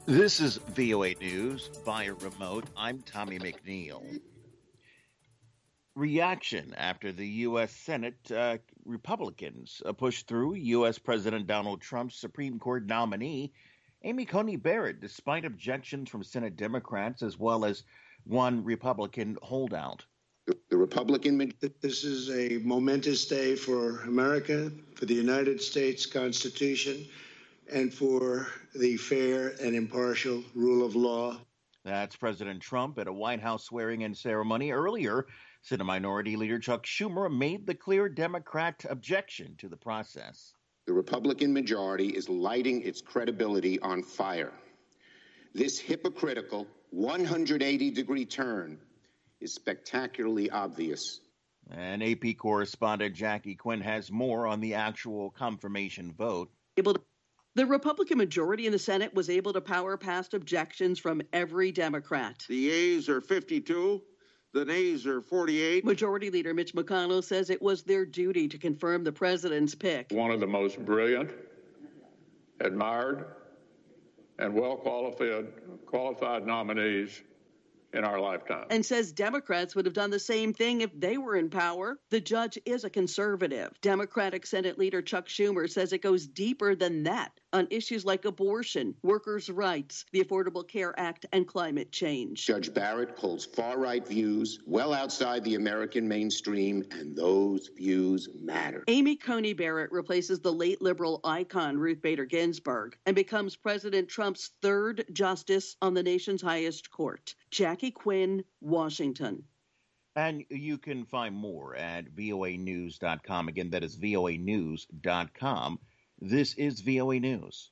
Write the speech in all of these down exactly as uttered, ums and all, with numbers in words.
This is V O A News via remote. I'm Tommy McNeil. Reaction after the U S. Senate uh, Republicans uh, pushed through U S. President Donald Trump's Supreme Court nominee, Amy Coney Barrett, despite objections from Senate Democrats as well as one Republican holdout. The, the Republican. This is a momentous day for America, for the United States Constitution, and for the fair and impartial rule of law. That's President Trump at a White House swearing-in ceremony. Earlier, Senate Minority Leader Chuck Schumer made the clear Democrat objection to the process. The Republican majority is lighting its credibility on fire. This hypocritical one hundred eighty degree turn is spectacularly obvious. And A P correspondent Jackie Quinn has more on the actual confirmation vote. Able to The Republican majority in the Senate was able to power past objections from every Democrat. The yeas are fifty-two, the nays are forty-eight. Majority Leader Mitch McConnell says it was their duty to confirm the president's pick. One of the most brilliant, admired, and well-qualified qualified nominees in our lifetime. And says Democrats would have done the same thing if they were in power. The judge is a conservative. Democratic Senate Leader Chuck Schumer says it goes deeper than that on issues like abortion, workers' rights, the Affordable Care Act, and climate change. Judge Barrett holds far-right views well outside the American mainstream, and those views matter. Amy Coney Barrett replaces the late liberal icon Ruth Bader Ginsburg and becomes President Trump's third justice on the nation's highest court. Jackie Quinn, Washington. And you can find more at V O A news dot com. Again, that is V O A news dot com. This is V O A News.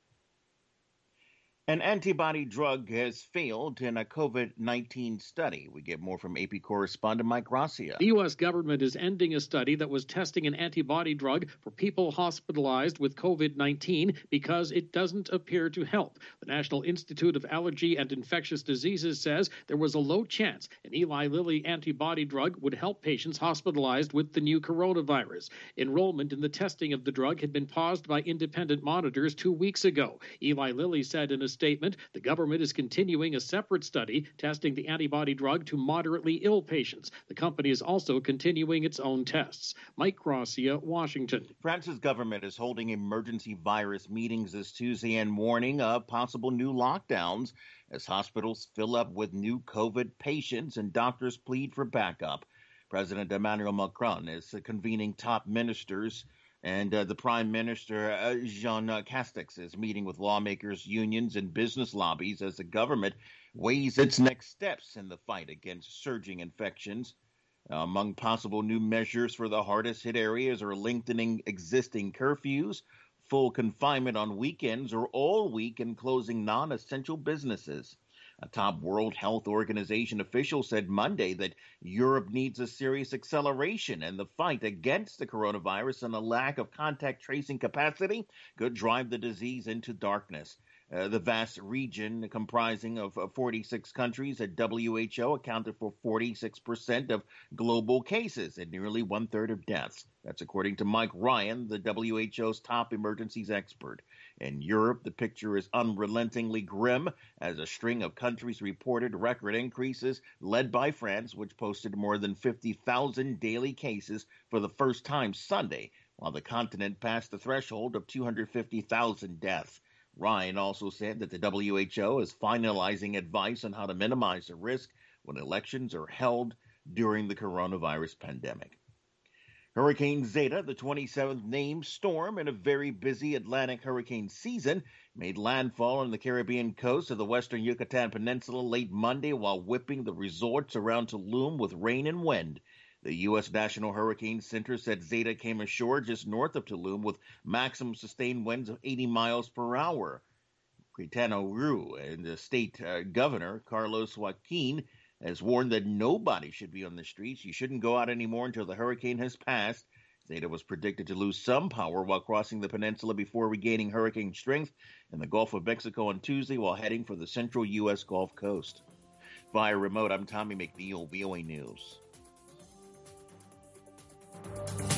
An antibody drug has failed in a COVID nineteen study. We get more from A P correspondent Mike Gracia. The U S government is ending a study that was testing an antibody drug for people hospitalized with COVID nineteen because it doesn't appear to help. The National Institute of Allergy and Infectious Diseases says there was a low chance an Eli Lilly antibody drug would help patients hospitalized with the new coronavirus. Enrollment in the testing of the drug had been paused by independent monitors two weeks ago. Eli Lilly said in a statement, the government is continuing a separate study testing the antibody drug to moderately ill patients. The company is also continuing its own tests. Mike Gracia, Washington. France's government is holding emergency virus meetings this Tuesday and warning of possible new lockdowns as hospitals fill up with new COVID patients and doctors plead for backup. President Emmanuel Macron is convening top ministers. And uh, the Prime Minister, uh, Jean Castex, is meeting with lawmakers, unions, and business lobbies as the government weighs its next steps in the fight against surging infections. Uh, among possible new measures for the hardest-hit areas are lengthening existing curfews, full confinement on weekends or all week, and closing non-essential businesses. A top World Health Organization official said Monday that Europe needs a serious acceleration in the fight against the coronavirus, and a lack of contact tracing capacity could drive the disease into darkness. Uh, the vast region comprising of uh, forty-six countries at W H O accounted for forty-six percent of global cases and nearly one-third of deaths. That's according to Mike Ryan, the W H O's top emergencies expert. In Europe, the picture is unrelentingly grim as a string of countries reported record increases, led by France, which posted more than fifty thousand daily cases for the first time Sunday, while the continent passed the threshold of two hundred fifty thousand deaths. Ryan also said that the W H O is finalizing advice on how to minimize the risk when elections are held during the coronavirus pandemic. Hurricane Zeta, the twenty-seventh named storm in a very busy Atlantic hurricane season, made landfall on the Caribbean coast of the western Yucatan Peninsula late Monday while whipping the resorts around Tulum with rain and wind. The U S. National Hurricane Center said Zeta came ashore just north of Tulum with maximum sustained winds of eighty miles per hour. Quintana Roo and the state uh, governor, Carlos Joaquin, has warned that nobody should be on the streets. You shouldn't go out anymore until the hurricane has passed. Zeta was predicted to lose some power while crossing the peninsula before regaining hurricane strength in the Gulf of Mexico on Tuesday while heading for the central U S. Gulf Coast. Via remote, I'm Tommy McNeil, V O A News.